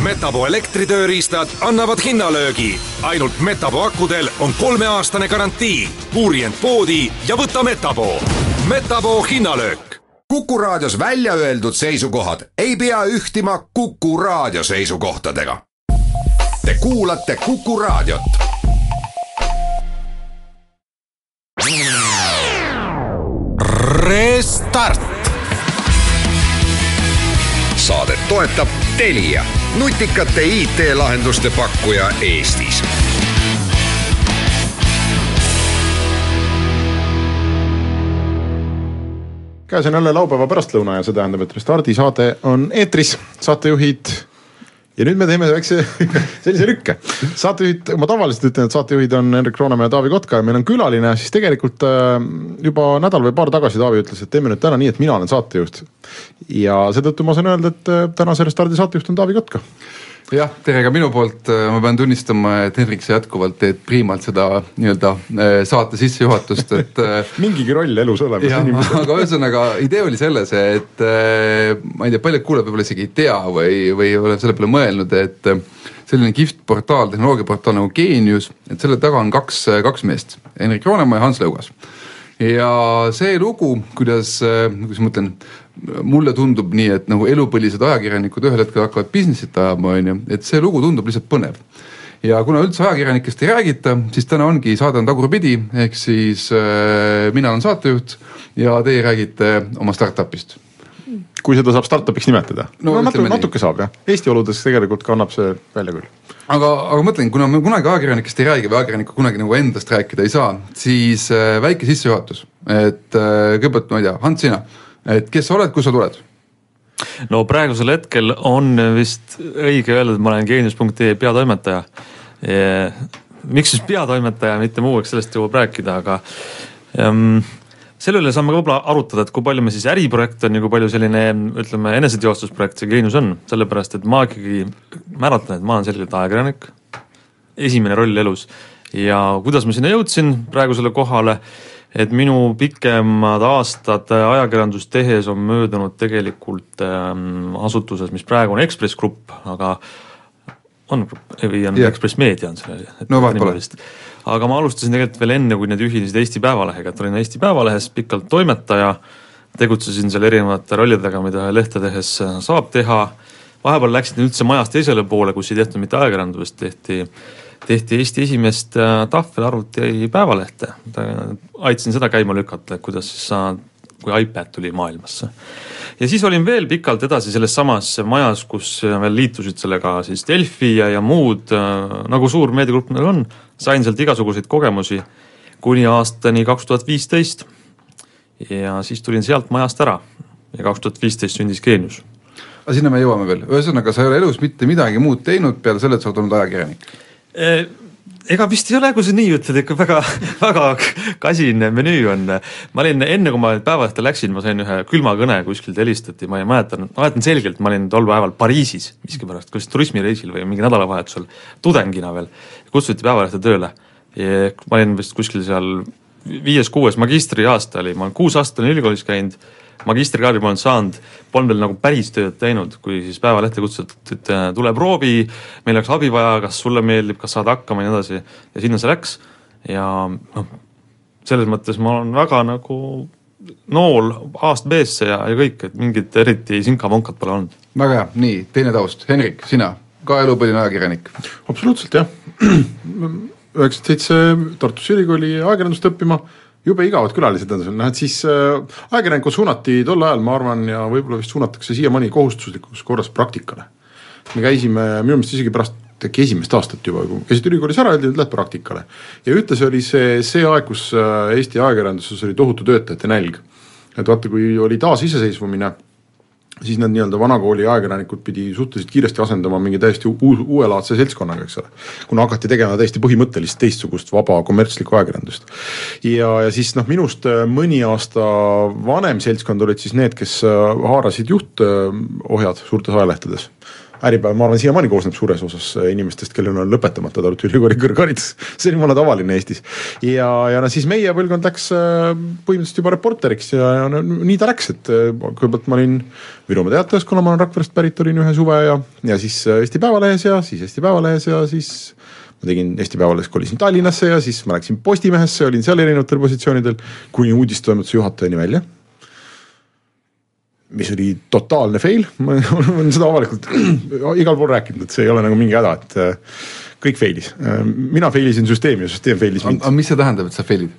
Metabo elektritööriistad annavad hinnalöögi. Ainult Metabo akudel on 3-aastane garantii. Uuri end poodi ja võta Metabo. Metabo hinnalöök. Kuku raadios välja öeldud seisukohad ei pea ühtima Kuku raadio seisukohtadega. Te kuulate Kuku raadiot. Restart. Saadet toetab Telia, nutikate IT-lahenduste pakkuja Eestis. Käes on jälle laupäeva pärastlõuna ja see tähendab, et Restardi saade on eetris, saatejuhid. Ja nüüd me teeme sellise lükke. Saatejuhid, ma tavaliselt ütlen, et saatejuhid on Henrik Roonemäe ja Taavi Kotka ja meil on külaline, siis tegelikult juba nädal või paar tagasi Taavi ütles, et teeme nüüd täna nii, et mina olen saatejuht. Ja seetõttu ma saan öelda, et tänase Restardi saatejuht on Taavi Kotka. Jah, tere ka minu poolt. Ma pean tunnistama, et Henrik sa jätkuvalt teed priimalt seda nii-öelda saate sissejuhatust, et mingigi roll elus olemas. Aga ühesõnaga, idee oli selles, et ma ei tea, paljud kuuleb võib-olla isegi ei tea või olen selle peale mõelnud, et selline kihvt portaal, tehnoloogiaportaal nagu Genius, et selle taga on kaks meest, Henrik Roonemäe ja Hans Lõugas. Ja see lugu, kuidas ma mõtlen, mulle tundub nii, et nagu elupõlised ajakirjanikud ühel hetkel hakkavad businessit ajama, et see lugu tundub lihtsalt põnev. Ja kuna üldse ajakirjanikest ei räägita, siis täna ongi saade on tagurpidi, ehk siis mina olen saatejuht ja teie räägite oma startupist. Kui seda saab startupiks nimetada? No natuke saab, jah. Eesti oludes tegelikult kannab see välja küll. Aga mõtlen, kuna me kunagi ajakirjanikest ei räägi või ajakirjanikku kunagi nagu endast rääkida ei saa, siis väike sissejuhatus. Et kõigepealt, ma ei tea, Hans, sina, et kes sa oled, kus sa tuled? No praegusel hetkel on vist õige öelda, et ma olen Genius.ee peatoimetaja. Miks siis peatoimetaja, mitte muu, eks sellest jõuab rääkida, aga selle üle saame võib-olla arutada, et kui palju me siis äriprojekt on ja kui palju selline, ütleme, eneseteostusprojekt see Genius on, sellepärast, et ma ikkagi määratlen, et ma olen selgelt ajakirjanik, esimene roll elus ja kuidas ma sinna jõudsin praegusele kohale, et minu pikemad aastad ajakirjandust tehes on möödunud tegelikult asutuses, mis praegu on Ekspress Grupp, aga on Ekspress Meedia on selle. No vaatpole. Aga ma alustasin tegelikult veel enne, kui need ühinesid Eesti Päevalehega, et olin Eesti Päevalehes pikalt toimetaja, tegutsesin seal erinevate rollidega, mida lehte tehes saab teha. Vahepeal läksid üldse majast teisele poole, kus ei tehtud mitte ajakirjandusest, tehti Eesti esimest tahvelarvuti Päevalehte. Aitasin seda käima lükata, kuidas siis kui iPad tuli maailmasse. Ja siis olin veel pikalt edasi selles samas majas, kus veel liitusid sellega siis Delfi ja muud, nagu suur meediagrupp neil on, sain sealt igasuguseid kogemusi kuni aastani 2015 ja siis tulin sealt majast ära ja 2015 sündis Genius. Aga sinna me jõuame veel. Ühesõnaga, sa ei ole elus mitte midagi muud teinud peale selle, et sa oled olnud ajakirjanik. Ega vist ei ole, kui see nii ütled, ikka väga kasine menüü on. Ma olin enne, kui ma Päevalehte läksin, ma sain ühe külma kõne kuskilt helistati, ma ei mäletan selgelt, ma olin tol päeval Pariisis miskipärast, kus turismireisil või mingi nädalavahetusel tudengina veel, kutsuti Päevalehte tööle. Ja ma olin vist kuskil seal 5-6 magistriaasta oli, ma olen 6 aastat ülikoolis käinud, magistrikraadi ma olen saanud, polnud veel nagu päris tööd teinud, kui siis Päevalehte kutsutud, et tule proovi, meil oleks abi vaja, kas sulle meeldib, kas saad hakkama ja nii edasi. Ja sinna see läks ja selles mõttes ma olen väga nagu nool aast B-sse ja kõik, et mingid eriti sinka-vonkat pole olnud. Väga hea, nii, teine taust. Henrik, sina, ka elupõline ajakirjanik? Absoluutselt, jah. 97 Tartus Ülikooli ajakirjandust õppima, jube igavad külalised on, et siis ajakirjanikud suunati tol ajal, ma arvan, ja võib-olla vist suunatakse siiamaani kohustuslikus korras praktikale. Me käisime, minu meelest isegi pärast esimest aastat juba, kui käisid ülikoolis ära, lähed praktikale. Ja ütles oli see aeg, kus Eesti ajakirjanduses oli tohutu töötajate nälg. Et vaata, kui oli taas iseseisvumine, siis need nii-öelda vanakooli ajakirjanikud pidi suhteliselt kiiresti asendama mingi täiesti uuelaadse seltskonnaga, eks ole. Kuna hakati tegema täiesti põhimõttelist teistsugust vaba kommertslikku ajakirjandust. Ja siis minust mõni aasta vanem seltskond olid siis need, kes haarasid juhtohjad suurtes ajalehtedes. Äripäev, ma arvan, siiamaani koosneb suures osas inimestest, kellel on lõpetamata Tartu Ülikooli kõrgharidus. See on jumala tavaline Eestis. Ja siis meie põlvkond läks põhimõtteliselt juba reporteriks ja nii ta läks, et kõigepealt ma olin Virumaa Teatajas, kuna ma olen Rakverest pärit, olin ühe suve ja siis Eesti Päevalehes ja siis ma tegin Eesti Päevalehes, kolisin Tallinnasse ja siis ma läksin Postimehesse, olin seal erinevatel positsioonidel kuni uudistoimetuse juhatajani välja, mis oli totaalne fail. Ma olen seda avalikult igal pool rääkinud, et see ei ole nagu mingi häda, et kõik failis. Mina failisin süsteemi ja süsteem failis mind. Aga mis see tähendab, et sa failid?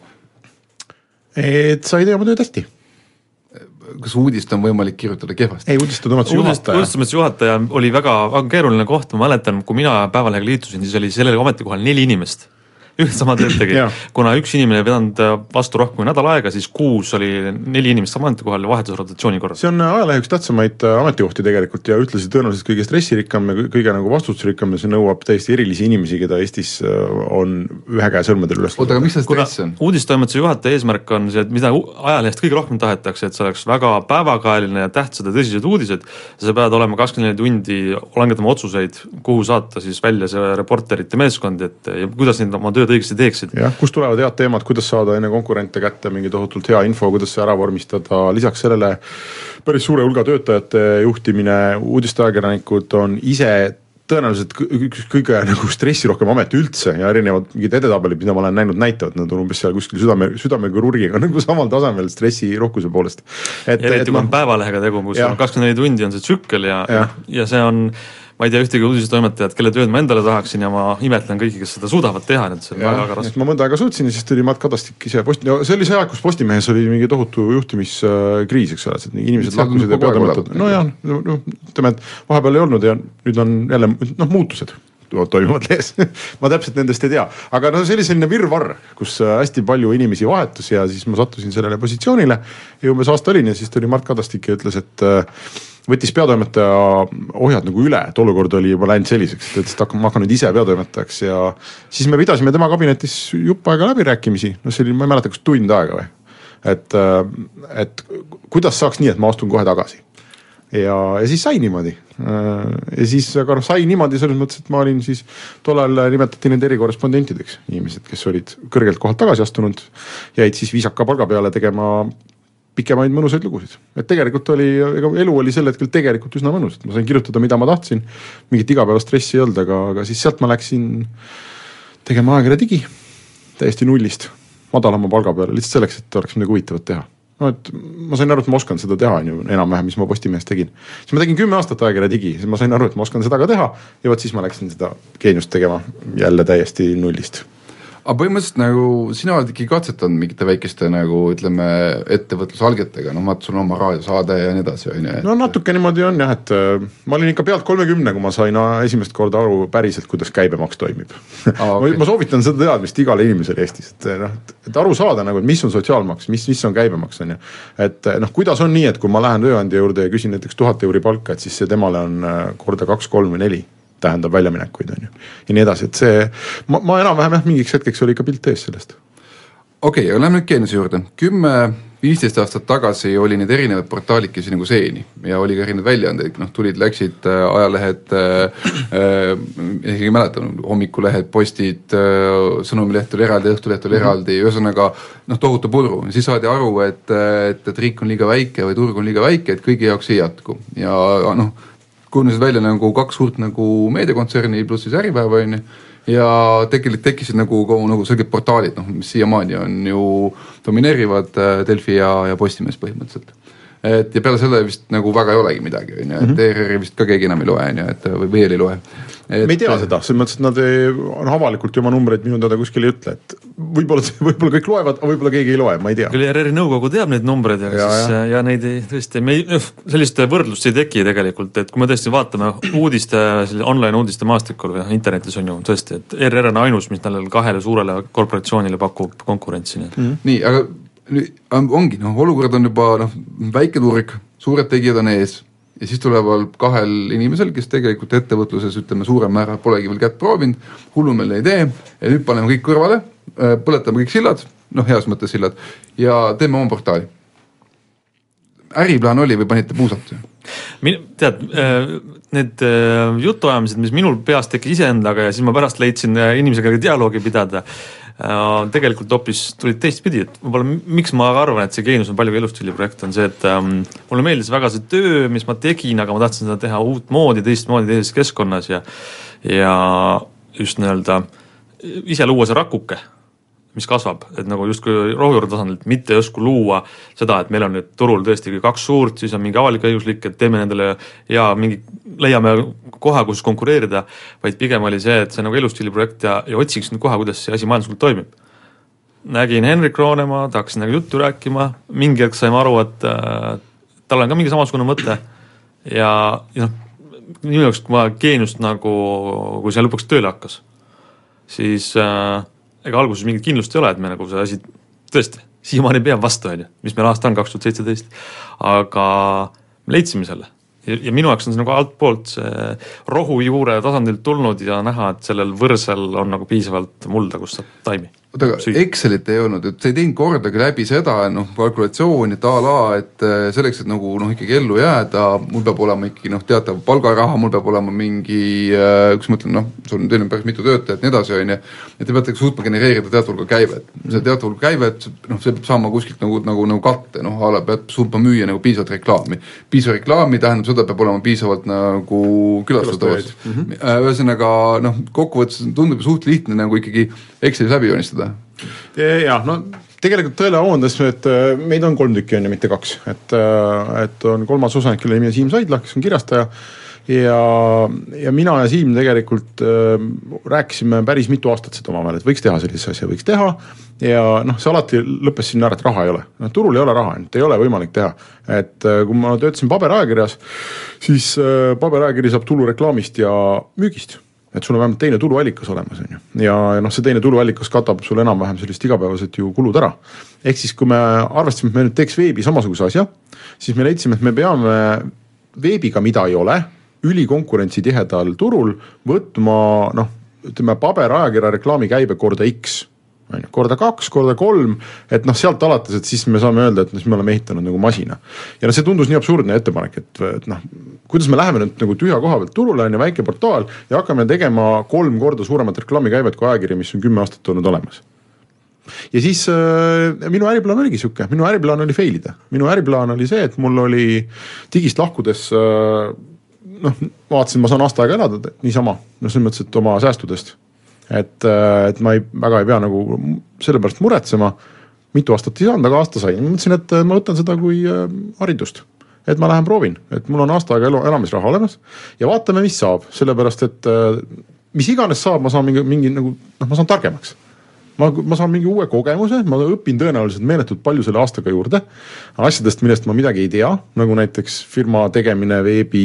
Et sa ei tee oma tööd hästi. Kas uudist on võimalik kirjutada kehvasti? Ei, uudistoimetuse juhataja oli väga keeruline koht, ma mäletan, kui mina Päevalehega liitusin, siis oli sellele ametikohal 4 inimest. Üht sama tööd tegi, kuna üks inimene vedanud vastu rohkem kui nädal aega, siis 6 oli 4 inimest sama ametikohal ja vahetus rotatsiooni korras. See on ajalehe üks tähtsamaid ametikohti tegelikult ja ütlesi tõenäoliselt kõige stressirikkam ja kõige nagu vastutusrikkam ja see nõuab täiesti erilisi inimesi, keda Eestis on ühe käe sõrmedel üles. Oota, aga mis see stress on? Uudistoimetuse juhataja eesmärk on see, et mida ajalehest kõige rohkem tahetakse, et see oleks väga päevakajaline ja tähtsad ja tõsised uudised. Sa pead olema 24 tundi langetama otsuseid, kuhu saata siis välja see reporterite meeskond, et ja kuidas neid oma tööd õigesti teeksid. Jah, kus tulevad head teemad, kuidas saada enne konkurente kätte mingi tohutult hea info, kuidas see ära vormistada. Lisaks sellele päris suure hulga töötajate juhtimine, uudisteajakirjanikud on ise tõenäoliselt üks kõige nagu stressirohkem amet üldse ja erinevad mingid edetabelid, mida ma olen näinud näitavad, nad on umbes seal kuskil südamekirurgiga nagu samal tasemel stressirohkuse poolest. Eriti kui on Päevalehega tegu, kus 24 tundi on see tsükkel ja see on ma ei tea ühtegi uudistoimetajat, kelle tööd ma endale tahaksin ja ma imetlen kõiki, kes seda suudavad teha, et see on väga raske. Ma mõnda aega suutsin ja siis tuli Matt Kadastik ise see oli see aeg, kus Postimehes oli mingi tohutu juhtimiskriis, eks ole, et inimesed lahkusid ja peatoimetavad. No jah, ütleme, et vahepeal ei olnud ja nüüd on jälle muutused toimuvad lees. Ma täpselt nendest ei tea. Aga see oli selline virvarr, kus hästi palju inimesi vahetus ja siis ma sattusin sellele positsioonile ja umbes aasta olin ja siis tuli Mart Kadastik ja ütles, et võttis peatoimetaja ohjad nagu üle, et olukord oli juba läinud selliseks, et ütles, et ma hakkan nüüd ise peatoimetajaks ja siis me pidasime tema kabinetis jupp aega läbirääkimisi, no see oli, ma ei mäleta, kas tund aega või, et kuidas saaks nii, et ma astun kohe tagasi. Ja siis sai niimoodi. Ja siis aga sai niimoodi selles mõttes, et ma olin siis tollal nimetati need erikorrespondentideks inimesed, kes olid kõrgelt kohalt tagasi astunud, jäid siis viisaka palga peale tegema pikemaid mõnusaid lugusid. Et tegelikult elu oli sel hetkel tegelikult üsna mõnus, et ma sain kirjutada, mida ma tahtsin, mingit igapäeva stressi ei olnud, aga siis sealt ma läksin tegema Ajakirja Digi täiesti nullist, madalama palga peale, lihtsalt selleks, et oleks midagi huvitavat teha. No, et ma sain aru, et ma oskan seda teha enam-vähem, mis ma Postimehes tegin. Siis ma tegin 10 aastat Ajakirja Digi, siis ma sain aru, et ma oskan seda ka teha ja võt siis ma läksin seda geeniust tegema jälle täiesti nullist. Aga põhimõtteliselt nagu sina oled ikkagi katsetanud mingite väikeste nagu ütleme ettevõtlusalgetega, no vaat sul on oma raadiosaade ja nii edasi. No natuke niimoodi on jah, et ma olin ikka pealt 30, kui ma sain esimest korda aru päriselt, kuidas käibemaks toimib. Okay. Ma soovitan seda teadmist igale inimesele Eestis, et aru saada, nagu, et mis on sotsiaalmaks, mis on käibemaks. On ju. Et kuidas on nii, et kui ma lähen tööandja juurde ja küsin näiteks 1000 euri palka, et siis see temale on korda 2, 3 või 4. Tähendab väljaminekuid on ju. Ja nii edasi, et see, ma enam-vähem mingiks hetkeks oli ikka pilt ees sellest. Okei, aga lähme nüüd geeniuse juurde. 10-15 aastat tagasi oli need erinevad portaalikesi nagu seeni ja oli ka erinevad väljaandeid, tulid, läksid ajalehed, ei mäleta, hommikulehed, postid, sõnumileht oli eraldi, õhtuleht oli eraldi, ühesõnaga tohutu pudru. Siis saadi aru, et riik on liiga väike või turg on liiga väike, et kõigi jaoks ei jätku ja kujunesid välja nagu 2 suurt nagu meediakontserni pluss siis Äripäeva on ja tegelikult tekkisid nagu selged portaalid, mis siiamaani on ju domineerivad Delfi ja Postimees põhimõtteliselt. Et ja peale selle vist nagu väga ei olegi midagi, et ERR vist ka keegi enam ei loe, et või ei loe. Me ei tea seda, selles mõttes, et nad on avalikult oma numbreid minu teada kuskil ei ütle, et võib-olla kõik loevad, aga võib-olla keegi ei loe, ma ei tea. Küll ERR-i nõukogu teab neid numbreid ja neid tõesti, sellist võrdlust ei teki tegelikult, et kui me tõesti vaatame online uudiste maastikul või internetis on ju tõesti, et ERR on ainus, mis nendele 2 suurele korporatsioonile pakub konkurentsi. Nii, aga ongi, olukord on juba väike turg, suured tegijad on ees ja siis tuleval 2 inimesel, kes tegelikult ettevõtluses ütleme suurem määra polegi veel kätt proovinud, hullumeelne idee ja nüüd paneme kõik kõrvale, põletame kõik sillad, heas mõttes sillad ja teeme oma portaali. Äriplaan oli või panite puusalt? Tead, need jutuajamised, mis minul peas tekkis iseendaga ja siis ma pärast leidsin inimesega dialoogi pidada, tegelikult hoopis tulid teistpidi, et võib-olla miks ma arvan, et see Geenius on palju elustiili projekt, on see, et mulle meeldis väga see töö, mis ma tegin, aga ma tahtsin seda teha uut moodi, teises keskkonnas ja just nii-öelda ise luua see rakuke, mis kasvab, et nagu justkui rohujuure tasandilt mitte justkui luua seda, et meil on nüüd turul tõesti 2 suurt, siis on mingi avalik õiguslik, et teeme nendele ja leiame koha, kus konkureerida, vaid pigem oli see, et see nagu elustiili projekt ja otsiks nüüd koha, kuidas see asi majanduslikult toimib. Nägin Henrik Roonemaa, tahaksin nagu juttu rääkima, mingi hetk saime aru, et tal on ka mingi samasugune mõte ja minu jaoks, kui ma Geeniust nagu, kui see lõpuks tööle hakkas, siis ega alguses mingit kindlust ei ole, et me nagu see asi tõesti siiamaani peab vastu, mis meil aasta on 2017, aga me leidsime selle ja minu jaoks on see nagu alt poolt see rohujuure tasandilt tulnud ja näha, et sellel võrsel on nagu piisavalt mulda, kus saab taimi. Oota, aga Excelit ei olnud, et sa ei teinud kordagi läbi seda kalkulatsiooni, et et selleks, et nagu ikkagi ellu jääda, mul peab olema ikkagi teatav palgaraha, mul peab olema mingi, kus ma ütlen, teil on päris mitu töötajat, nii edasi on ja te peate suutma genereerida teatav hulga käivet. See teatav hulga käivet, see peab saama kuskilt nagu katte, peab suutma müüa nagu piisavalt reklaami. Piisavalt reklaami tähendab seda, peab olema piisavalt nagu külastajaid. Ühesõnaga, kokkuvõttes tundub suht lihtne nagu ikkagi Excelis läbi joonistada. Ja, tegelikult tõele avondas, et meid on 3 tükki, mitte 2. Et on 3. osanik, kelle nimi on Siim Saidla, kes on kirjastaja ja mina ja Siim tegelikult rääkisime päris mitu aastat seda omavahel, et võiks teha sellise asja, võiks teha ja see alati lõppes sinna ära, et raha ei ole. Turul ei ole raha, ei ole võimalik teha. Et kui ma töötasin paberajakirjas, siis paberajakiri saab tulu reklaamist ja müügist. Et sul on vähemalt teine tuluallikas olemas. Ja see teine tuluallikas katab sul enam-vähem sellist igapäevaselt ju kulud ära. Ehk siis, kui me arvastasime, et me nüüd teeks veebi samasuguse asja, siis me leidsime, et me peame veebiga, mida ei ole, ülikonkurentsi tihedal turul võtma, ütleme, paberajakirja reklaami käibe korda X, korda 2, korda 3, et sealt alates, et siis me saame öelda, et me oleme ehitanud nagu masina. Ja see tundus nii absurdne ettepanek, et kuidas me läheme nüüd nagu tühja koha pealt turule, on väike portaal ja hakkame tegema 3 korda suuremat reklaamikäivet kui ajakiri, mis on 10 aastat olnud olemas. Ja siis minu äriplaan oligi siuke, minu äriplaan oli failida. Minu äriplaan oli see, et mul oli digist lahkudes, vaatasin, ma saan aasta aega elada niisama, selles mõttes, et oma säästudest. Et ma väga ei pea nagu selle pärast muretsema, mitu aastat ei saanud, aga aasta sain. Mõtlesin, et ma võtan seda kui haridust. Et ma lähen proovin, et mul on aasta aega elamisraha olemas ja vaatame, mis saab, sellepärast, et mis iganes saab, ma saan mingi nagu, ma saan targemaks. Ma saan mingi uue kogemuse, ma õpin tõenäoliselt meeletult palju selle aastaga juurde, asjadest, millest ma midagi ei tea, nagu näiteks firma tegemine,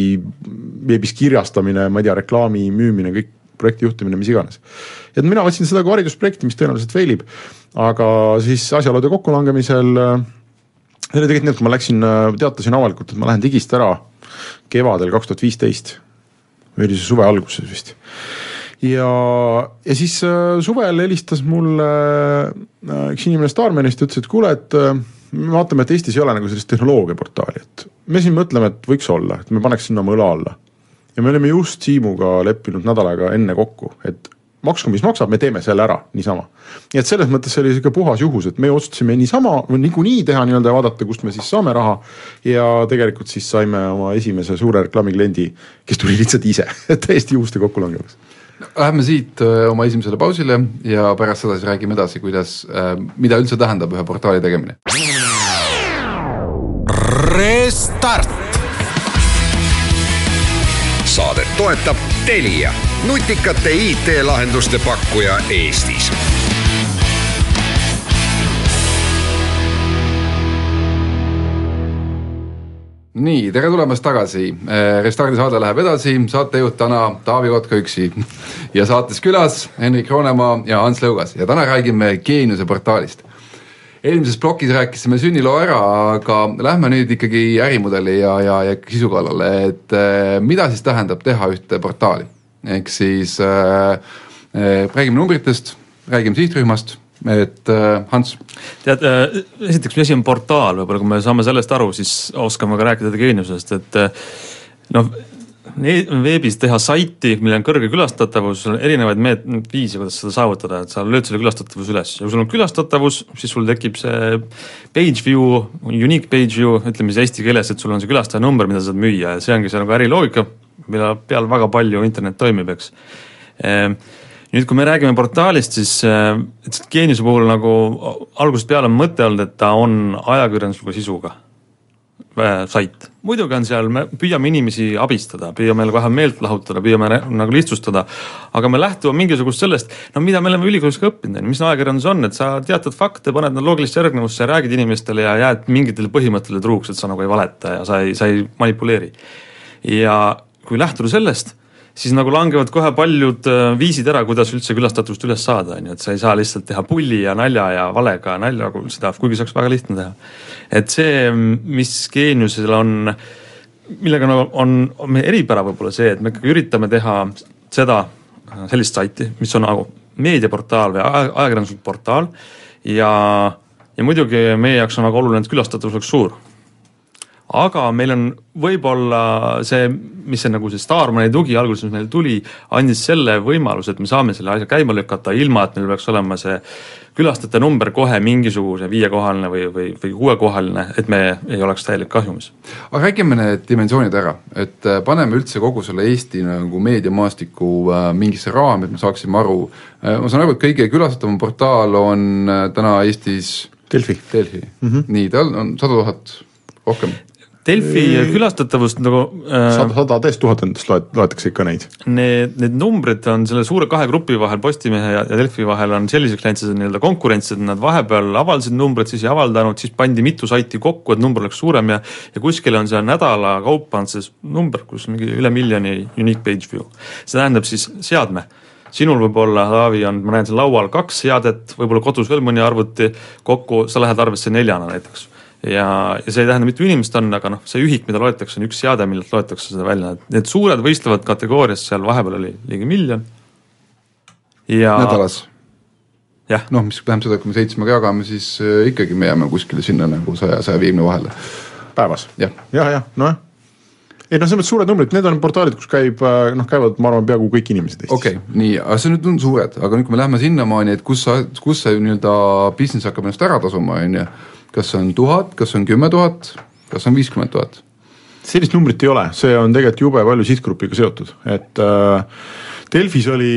veebis kirjastamine, ma ei tea, reklaami müümine, kõik projekti juhtimine, mis iganes. Et mina võtsin seda kui haridusprojekti, mis tõenäoliselt failib, aga siis asjaolude kokkulangemisel see oli tegelikult nii, et kui ma teatasin avalikult, et ma lähen digist ära kevadel 2015, või oli see suve alguses vist. Ja siis suvel helistas mulle üks inimene Starmanist ja ütles, et kuule, et me vaatame, et Eestis ei ole nagu sellist tehnoloogiaportaali, et me siin mõtleme, et võiks olla, et me paneks sinna mõla alla. Ja me olime just Siimuga leppinud nädalaga enne kokku, et maksu, mis maksab, me teeme selle ära niisama. Ja et selles mõttes oli selline puhas juhus, et me otsustasime niisama, niikuinii teha ja vaadata, kust me siis saame raha ja tegelikult siis saime oma esimese suure reklaamikliendi, kes tuli lihtsalt ise, täiesti juhuste kokkulangemas. Läheme siit oma esimesele pausile ja pärast seda siis räägime edasi, mida üldse tähendab ühe portaali tegemine. Restart! Saadet toetab Telia, nutikate IT-lahenduste pakkuja Eestis. Nii, tere tulemast tagasi. Restardi saade läheb edasi, saatejuht täna Taavi Kotka üksi ja saates külas Henrik Roonemaa ja Hans Lõugas ja täna räägime Geeniuse portaalist. Eelmises plokis rääkisime sünniloo ära, aga lähme nüüd ikkagi ärimudeli ja sisu kallale, et mida siis tähendab teha ühte portaali. Ehk siis räägime numbritest, räägime sihtrühmast et Hans. Tead, esiteks, mis asi on portaal, võib-olla kui me saame sellest aru, siis oskame ka rääkida geeniusest, et noh, veebis teha saiti, millel on kõrge külastatavus, sul on erinevaid viisi, kuidas seda saavutada, et sa lööd selle külastatavus üles ja kui sul on külastatavus, siis sul tekib see page view, unique page view, ütleme siis eesti keeles, et sul on see külastaja number, mida saad müüa ja see ongi see nagu äriloogika, mille peal väga palju internet toimib, eks. Nüüd, kui me räägime portaalist, siis geeniuse puhul nagu algusest peale on mõte olnud, et ta on ajakirjandusliku sisuga sait. Muidugi on seal, me püüame inimesi abistada, püüame kohe meelt lahutada, püüame nagu lihtsustada, aga me lähtume mingisugust sellest, no mida me oleme ülikoolis ka õppinud, mis ajakirjandus on, et sa teatud fakte paned loogilisse järgnevusse, räägid inimestele ja jääd mingitele põhimõttele truuks, et sa nagu ei valeta ja sa ei manipuleeri. Ja kui lähtuda sellest, siis nagu langevad kohe paljud viisid ära, kuidas üldse külastatavust üles saada, et sa ei saa lihtsalt teha pulli ja nalja ja valega nalja, seda, kuigi saaks väga lihtne teha. Et see, mis geeniusel on, millega on meie eripära võib-olla see, et me üritame teha sellist saiti, mis on nagu meediaportaal või ajakirjanduslik portaal ja muidugi meie jaoks on väga oluline, et külastatavus oleks suur. Aga meil on võib-olla see, mis see nagu see Starmani tugi alguses, mis meil tuli, andis selle võimaluse, et me saame selle asja käima lükata ilma, et meil peaks olema see külastajate number kohe mingisuguse 5-kohaline või 6-kohaline, et me ei oleks täielik kahjumis. Aga räägime need dimensioonid ära, et paneme üldse kogu selle Eesti nagu meediamaastiku mingisse raami, et me saaksime aru. Ma saan aru, et kõige külastatavam portaal on täna Eestis Delfi. Nii, tal on 100 000 rohkem. Delfi külastatavust nagu 100 000 endast loetakse ikka neid. Need numbrid on selle suure kahe grupi vahel, Postimehe ja Delfi vahel on selliseks läinud see nii-öelda konkurentsid, nad vahepeal avaldasid numbrid, siis ei avaldanud, siis pandi mitu saiti kokku, et number oleks suurem ja kuskil on see nädala kaupa on see number, kus mingi üle 1 miljoni unique page view. See tähendab siis seadme. Sinul võib-olla, Taavi, ma näen siin laual 2 seadet, võib-olla kodus veel mõni arvuti kokku, sa lähed arvesse 4 näiteks. Ja see ei tähenda mitu inimest on, aga see ühik, mida loetakse, on üks seade, millelt loetakse seda välja. Need suured võistlevad kategoorias seal vahepeal oli ligi 1 miljon. Ja nädalas? Jah. Noh, mis tähendab seda, kui me 7 jagame, siis ikkagi me jääme kuskile sinna nagu 100-150 vahele. Päevas? Jah. Noh. Ei, see on suured numbrid, need on portaalid, kus käivad, ma arvan, peaaegu kõik inimesed Eestis. Okei, nii, aga see nüüd on suured, aga nüüd kui me läheme sinnamaani, et kus see nii-öelda business hakkab ennast ära tasuma, kas on 1000, kas on 10 000, kas on 50 000? Sellist numbrit ei ole, see on tegelikult jube palju sihtgrupiga seotud, et Delfis oli,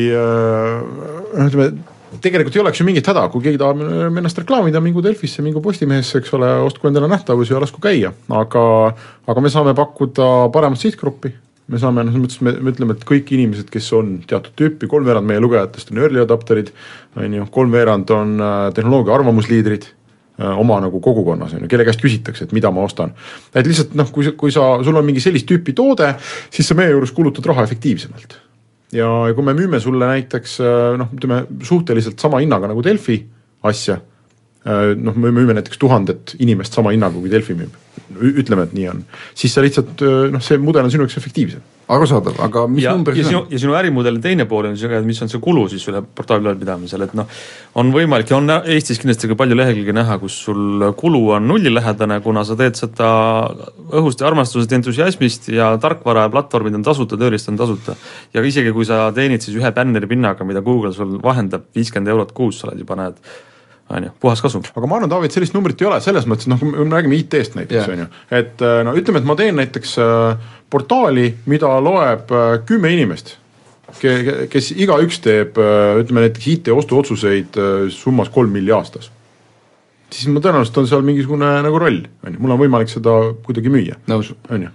tegelikult ei oleks ju mingit häda, kui keegi tahab ennast reklaamida, mingu Delfisse, mingu Postimehesse, eks ole, ostku endale nähtavus ja lasku käia, aga me saame pakkuda paremat sihtgruppi. Me saame, me ütleme, et kõik inimesed, kes on teatud tüüpi, 3/4 meie lugejatest on early adapterid, 3/4 on tehnoloogia arvamusliidrid, oma nagu kogukonnas, kelle käest küsitakse, et mida ma ostan. Et lihtsalt, kui sul on mingi sellist tüüpi toode, siis sa meie juures kulutad raha efektiivsemalt. Ja kui me müüme sulle näiteks, suhteliselt sama hinnaga nagu Delfi asja, me müüme näiteks 1000 inimest sama hinnaga kui Delfi müüb, ütleme, et nii on, siis sa lihtsalt, see mudel on sinu jaoks efektiivsem. Arusaadav, aga mis number see on? Ja sinu ärimudeli teine pool on see, mis on see kulu siis üle portaali ülalpidamisel, et on võimalik ja on Eestis kindlasti ka palju lehekülge näha, kus sul kulu on nullilähedane, kuna sa teed seda õhust ja armastusest, entusiasmist ja tarkvara ja platvormid on tasuta, tööriist on tasuta. Ja isegi kui sa teenid siis ühe bänneri pinnaga, mida Google sul vahendab 50 € kuus, sa oled juba näed puhas kasum. Aga ma arvan, Taavi, et sellist numbrit ei ole, selles mõttes, kui me räägime IT-st näiteks, et ütleme, et ma teen näiteks portaali, mida loeb 10 inimest, kes igaüks teeb, ütleme näiteks IT-ostuotsuseid summas 3 milli aastas. Siis ma tõenäoliselt on seal mingisugune nagu roll, mul on võimalik seda kuidagi müüa. Nõus.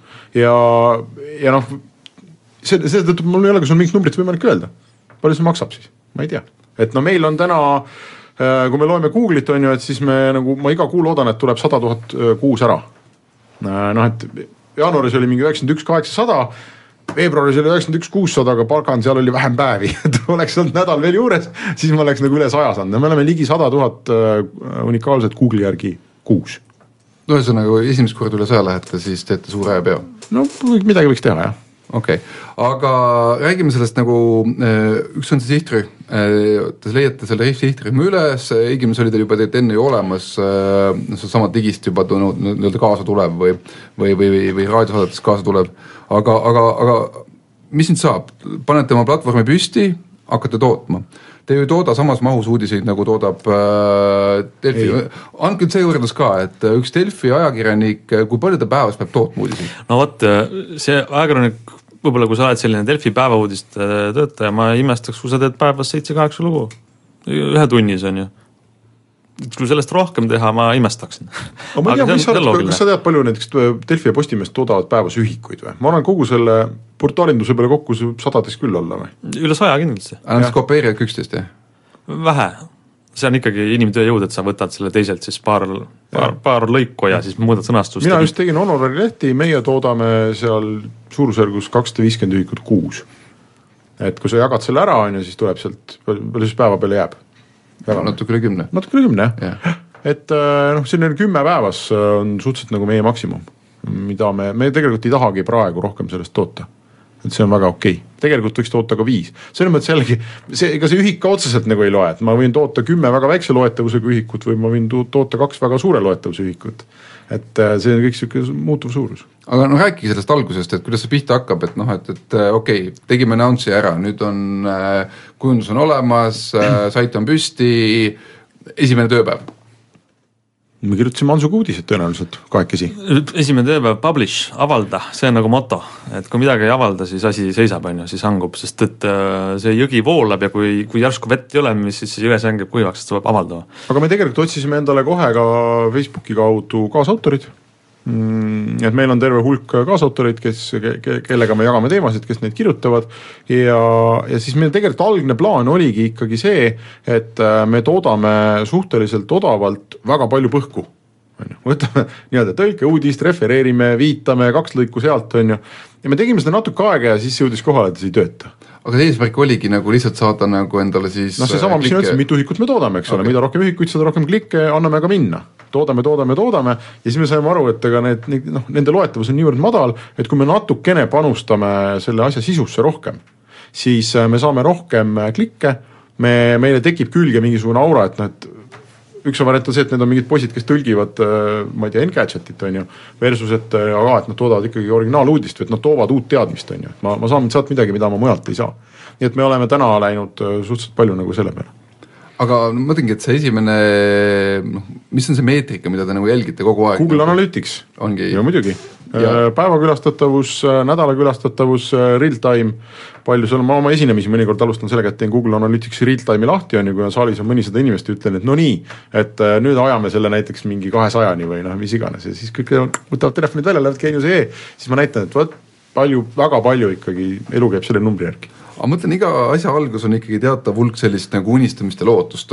Ja see tõttu mul ei ole, kas on mingit numbrit võimalik öelda. Palju see maksab siis? Ma ei tea. Et meil on täna kui me loeme Google'it, et siis ma iga kuu loodan, et tuleb 100 000 kuus ära. Et jaanuaris oli mingi 91 800, veebruaris oli 91 600, aga palkan seal oli vähem päevi. Et oleks olnud nädal veel juures, siis ma oleks üle 100 saanud. Me oleme ligi 100 000 unikaalset Google'i järgi kuus. No see esimest korda üle 100 lähete, siis teete suure peo. No midagi võiks teha, jah. Okei. Aga räägime sellest nagu, üks on see sihtrühm, te leiate selle sihtrühma üles, õigemini oli teil juba enne ju olemas sama digist juba kaasa tulev või raadiosaadetes kaasa tulev, aga mis nüüd saab? Panete oma platvormi püsti, hakkate tootma. Te ju ei tooda samas mahus uudiseid, nagu toodab Delfi. Andke see juurdus ka, et üks Delfi ajakirjanik, kui palju ta päevas peab tootma uudiseid? No vot, see ajakirjanik, võib-olla kui sa oled selline Delfi päevauudist töötaja, ma imestaks, kui sa teed päevas 7-8 lugu. 1 tunnis on ju. Kui sellest rohkem teha, ma imestaksin. Ma ei tea, kas sa tead palju näiteks Delfi ja Postimeest toodavad päevas ühikuid või? Ma olen kogu selle portaalinduse peale kokku sadades küll olla või? Üle 100 kindlasti. Aga nad kopeerivad 11, jah? Vähe. See on ikkagi inimtööjõud, et sa võtad selle teiselt siis paar lõiku ja siis muudad sõnastust. Mina just tegin Honorari lehti, meie toodame seal suurusjärgus 250 ühikut kuus. Et kui sa jagad selle ära, siis tuleb sealt, palju siis päeva peale jääb? Natuke üle 10. Natuke üle 10, jah. Et selline 10 päevas on suhteliselt nagu meie maksimum, mida me tegelikult ei tahagi praegu rohkem sellest toota. Et see on väga okei. Tegelikult võiks toota ka 5. Selle mõttes jällegi, ega see ühik otseselt nagu ei loe, et ma võin toota 10 väga väikse loetavusega ühikut või ma võin toota 2 väga suure loetavuse ühikut. Et see on kõik siuke muutuv suurus. Aga rääkige sellest algusest, et kuidas see pihta hakkab, et okei, tegime announce'i ära, nüüd on kujundus on olemas, sait on püsti, esimene tööpäev. Me kirjutasime Ansuga uudised tõenäoliselt kahekesi. Esimene tööpäev, publish, avalda, see on nagu moto, et kui midagi ei avalda, siis asi seisab, siis hangub, sest et see jõgi voolab ja kui järsku vett ei ole, siis see jõge sängib kuivaks, sest tuleb avaldama. Aga me tegelikult otsisime endale kohe ka Facebooki kaudu kaasautorid. Et meil on terve hulk kaasautoreid, kellega me jagame teemasid, kes neid kirjutavad ja siis meil tegelikult algne plaan oligi ikkagi see, et me toodame suhteliselt odavalt väga palju põhku. Võtame nii-öelda tõlke uudist, refereerime, viitame 2 lõiku sealt ja me tegime seda natuke aega ja siis jõudis kohale, et see ei tööta. Aga see eesmärk oligi nagu lihtsalt saada nagu endale siis see sama, mis ütlesin, mitu ühikut me toodame, eks ole, mida rohkem ühikuid, seda rohkem klikke, anname ka minna. Toodame ja siis me saime aru, et ega nende loetavus on niivõrd madal, et kui me natukene panustame selle asja sisusse rohkem, siis me saame rohkem klikke, meile tekib külge mingisugune aura, et üks variant on see, et need on mingid poisid, kes tõlgivad, ma ei tea, Engadgetit, versus, et nad toodavad ikkagi originaaluudist või et nad toovad uut teadmist, ma saan sealt midagi, mida ma mujalt ei saa. Nii et me oleme täna läinud suhteliselt palju nagu selle peale. Aga ma mõtlengi, et see esimene, mis on see meetrika, mida te nagu jälgite kogu aeg? Google Analytics. Ongi. Ja muidugi. Päevakülastatavus, nädalakülastatavus, real time, palju seal, ma oma esinemisi mõnikord alustan sellega, et teen Google Analytics real time'i lahti kui on saalis on mõnisada inimest ja ütlen, et no nii, et nüüd ajame selle näiteks mingi 200-ni või mis iganes ja siis kõik võtavad telefonid välja, lähevad Genius.ee, siis ma näitan, et väga palju ikkagi elu käib selle numbri järgi. Aga mõtlen, iga asja algus on ikkagi teatav hulk sellist nagu unistamist ja lootust,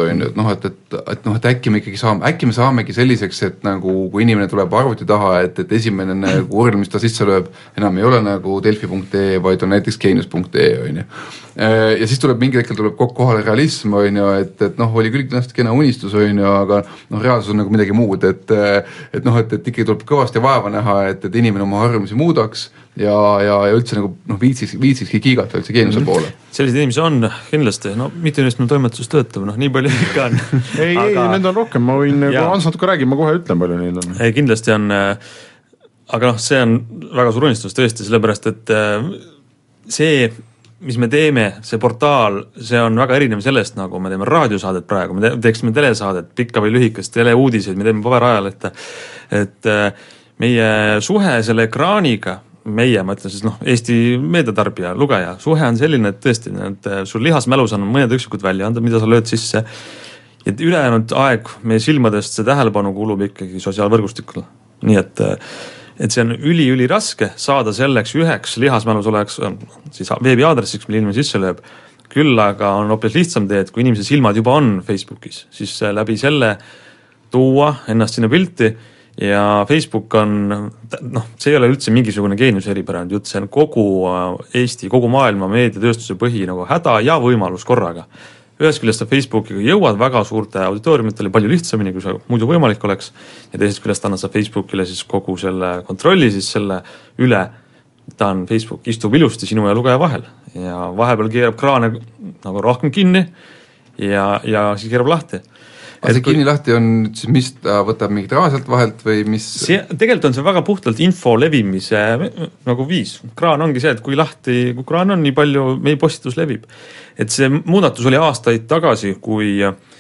et äkki me saamegi selliseks, et nagu kui inimene tuleb arvuti taha, et esimene nagu url, mis ta sisse lööb, enam ei ole nagu delfi.ee, vaid on näiteks genius.ee, ja siis tuleb mingi hetkel tuleb kohale realism, et oli küll kena unistus, aga reaalsus on nagu midagi muud, et ikkagi tuleb kõvasti vaeva näha, et inimene oma harjumusi muudaks ja üldse nagu viitsikski kiigata üldse Geniuse poole. Sellised inimesi on kindlasti, mitte inimest toimetuses töötab, nii palju ikka on. ei, need on rohkem, ma võin, kui Hans natuke räägib, ma kohe ütlen palju neid on. Ei, kindlasti on, aga see on väga suur unistus tõesti, sellepärast, et see, mis me teeme, see portaal, see on väga erinev sellest, nagu me teeme raadiosaadet praegu, me teeksime telesaadet, pikka või lühikest teleuudiseid, me teeme paberajal, et meie suhe selle ekraaniga, ma ütlen siis Eesti meediatarbija, lugeja, suhe on selline, et tõesti, et sul lihasmälus on mõned üksikud väljaanded, mida sa lööd sisse, et ülejäänud aeg meie silmadest see tähelepanu kuulub ikkagi sotsiaalvõrgustikule. Nii et see on üli raske saada selleks üheks lihasmälus oleks siis veebiaadressiks, mille inimene sisse lööb. Küll aga on hoopis lihtsam tee, et kui inimese silmad juba on Facebookis, siis läbi selle tuua ennast sinna pilti ja Facebook on, see ei ole üldse mingisugune Geniuse eripäranud jutt, see on kogu Eesti, kogu maailma meediatööstuse põhi nagu häda ja võimalus korraga. Ühest küljest sa Facebookiga jõuad väga suurte auditooriumitele palju lihtsamini, kui see muidu võimalik oleks ja teisest küljest annad sa Facebookile siis kogu selle kontrolli siis selle üle, ta on Facebook, istub ilusti sinu ja lugeja vahel ja vahepeal keerab kraane nagu rohkem kinni ja siis keerab lahti. Aga see kinni lahti on, siis mis ta võtab mingit rahaselt vahelt või mis? Tegelikult on see väga puhtalt info levimise nagu viis. Kraan ongi see, et kui kraan on, nii palju meie postitus levib. Et see muudatus oli aastaid tagasi, kui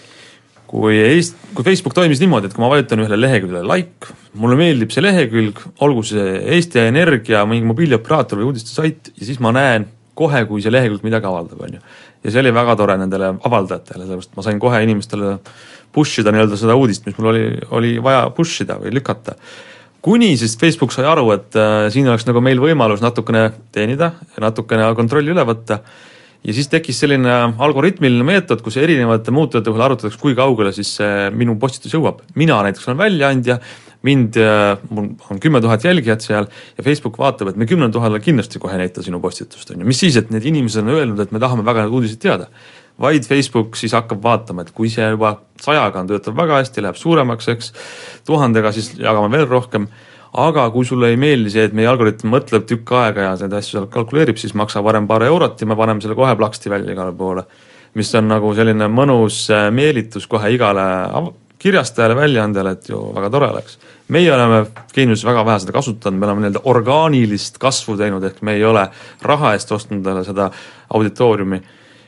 Facebook toimis niimoodi, et kui ma vajutan ühele leheküljele like, mulle meeldib see lehekülg, olgu see Eesti Energia, mingi mobiilioperaator või uudistesait ja siis ma näen kohe, kui see lehekülg midagi avaldab. On ju. Ja see oli väga tore nendele avaldajatele, sellepärast ma sain kohe inimestele pushida nii-öelda seda uudist, mis mul oli vaja pushida või lükata. Kuni siis Facebook sai aru, et siin oleks nagu meil võimalus natukene teenida ja natukene kontrolli üle võtta. Ja siis tekkis selline algoritmiline meetod, kus erinevate muutujate puhul arutatakse, kui kaugele siis minu postitus jõuab. Mina näiteks olen väljaandja, mul on 10 000 jälgijat seal ja Facebook vaatab, et me 10 000 kindlasti kohe näita sinu postitust. On. Mis siis, et need inimesed on öelnud, et me tahame väga need uudiseid teada. Vaid Facebook siis hakkab vaatama, et kui see juba 100-ga on töötab väga hästi, läheb suuremaks, eks, 1000-ga siis jagame veel rohkem, aga kui sulle ei meeldi see, et meie algoritm mõtleb tükk aega ja seda asju seal kalkuleerib, siis maksa varem paar eurot ja me paneme selle kohe plaksti välja igale poole, mis on nagu selline mõnus meelitus kohe igale kirjastajale, väljaandjale, et ju väga tore oleks. Meie oleme Geeniuses väga vähe seda kasutanud, me oleme nii-öelda orgaanilist kasvu teinud, ehk me ei ole raha eest ostnud seda auditooriumi.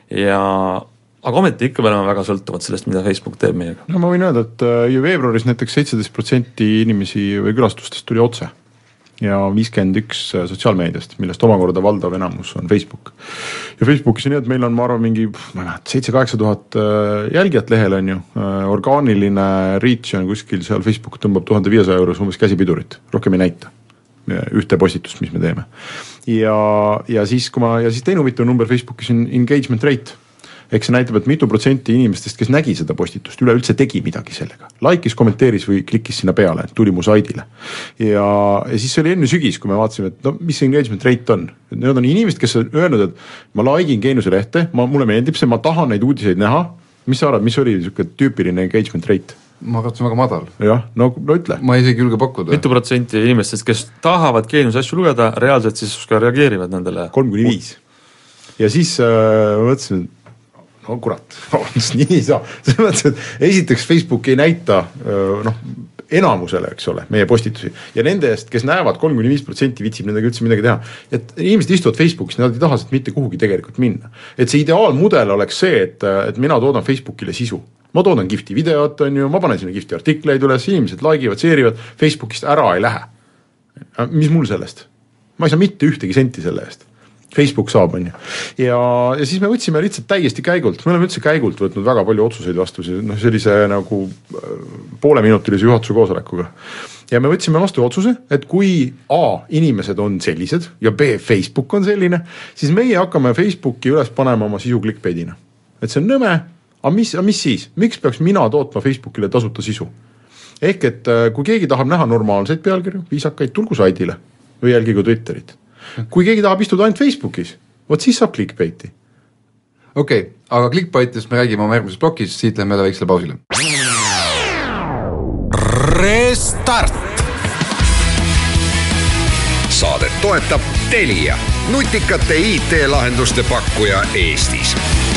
Aga ometi ikka me oleme väga sõltuvad sellest, mida Facebook teeb meiega. No ma võin öelda, et ju veebruaris näiteks 17% inimesi või külastustest tuli otse ja 51 sotsiaalmeediast, millest omakorda valdav enamus on Facebook. Ja Facebookis on nii, et meil on, ma arvan, mingi 7-8 000 jälgijat lehel on ju, orgaaniline reach on kuskil seal, Facebook tõmbab 1500 euros umbes käsipidurit, rohkem ei näita ühte postitust, mis me teeme. Ja siis teine huvitav number Facebookis on engagement rate. Eks see näitab, et mitu protsenti inimestest, kes nägi seda postitust, üleüldse tegi midagi sellega. Likeis, kommenteeris või klikkis sinna peale, tuli mu saidile. Ja siis oli enne sügis, kui me vaatasime, et no, mis see engagement rate on. Need on inimesed, kes on öelnud, et ma likein Geeniuse lehte, mulle meeldib see, ma tahan neid uudiseid näha. Mis sa arvad, mis oli tüüpiline engagement rate? Ma katsun väga madal. Jah, no ütle. Ma isegi julge pakkuda. Mitu protsenti inimestest, kes tahavad Geeniuse asju lugeda, reaalselt siis ka reageerivad nendele? 3-5. Ja siis mõtlesin, no kurat, nii ei saa. See mõtlesin, et esiteks Facebook ei näita enamusele, eks ole, meie postitusi. Ja nende eest, kes näevad 3-5% vitsib nendega üldse midagi teha. Et inimesed istuvad Facebookis, nad ei taha mitte kuhugi tegelikult minna. Et see ideaalmudel oleks see, et mina toodan Facebookile sisu. Ma toodan kihvti videot, on ju, ma panen sinna kihvti artikleid üles, inimesed laigivad, seerivad, Facebookist ära ei lähe. Mis mul sellest? Ma ei saa mitte ühtegi senti selle eest. Facebook saab, on ju. Ja siis me võtsime lihtsalt täiesti käigult, me oleme üldse käigult võtnud väga palju otsuseid vastu, sellise nagu pooleminutilise juhatuse koosolekuga. Ja me võtsime vastu otsuse, et kui A, inimesed on sellised ja B, Facebook on selline, siis meie hakkame Facebooki üles panema oma sisu clickbait'ina. Et see on nõme, aga mis siis? Miks peaks mina tootma Facebookile tasuta sisu? Ehk et kui keegi tahab näha normaalseid pealkirju, viisakaid, tulgu saidile või jälgigu Twitterit. Kui keegi tahab istuda ainult Facebookis, võt siis saab clickbaiti. Okei, aga clickbaitist me räägime oma järgmises blokis, siit lähme jälle väiksele pausile. Restart! Saadet toetab Telia, nutikate IT-lahenduste pakkuja Eestis.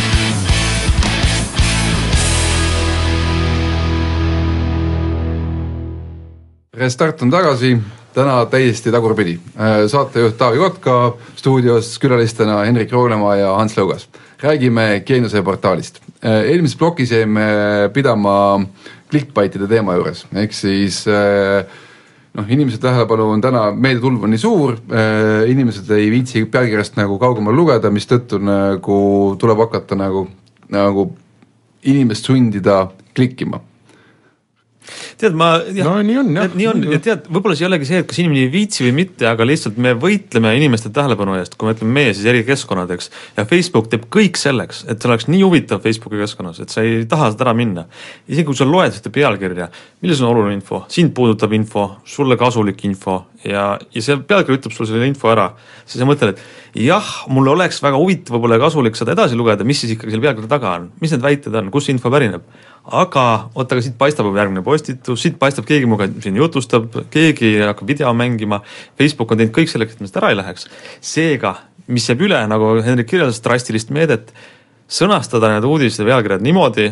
Restart on tagasi, täna täiesti tagurpidi. Saatejuht Taavi Kotka, stuudios külalistena Henrik Roonemaa ja Hans Lõugas. Räägime Geeniuse portaalist. Eelmises blokis jäime pidama clickbaitide teema juures. Ehk siis inimesed tähelepanu on täna, meediatulv on nii suur, inimesed ei viitsi pealkirjast nagu kaugemal lugeda, mis tõttu nagu tuleb hakata nagu inimest sundida klikkima. Tead, nii on, jah. Nii on, ja tead, võib-olla see ei olegi see, et kas inimene ei viitsi või mitte, aga lihtsalt me võitleme inimeste tähelepanu eest, kui me ütleme meie siis eri keskkonnadeks ja Facebook teeb kõik selleks, et see oleks nii huvitav Facebooki keskkonnas, et sa ei taha seda ära minna. Isegi kui sa loed seda pealkirja, milles on oluline info, sind puudutab info, sulle kasulik info ja see pealkiri ütleb sulle selle info ära, siis sa mõtled, et jah, mulle oleks väga huvitav võib-olla kasulik seda edasi lugeda, mis siis ikkagi selle pealkirja taga on, mis need väited on, kus info pärineb. aga oota, aga siit paistab juba järgmine postitus, siit paistab keegi muga siin jutustab, keegi hakkab video mängima, Facebook on teinud kõik selleks, et me seda ära ei läheks. Seega, mis jääb üle, nagu Henrik kirjeldas, drastilist meedet, sõnastada need uudiste pealkirjad niimoodi,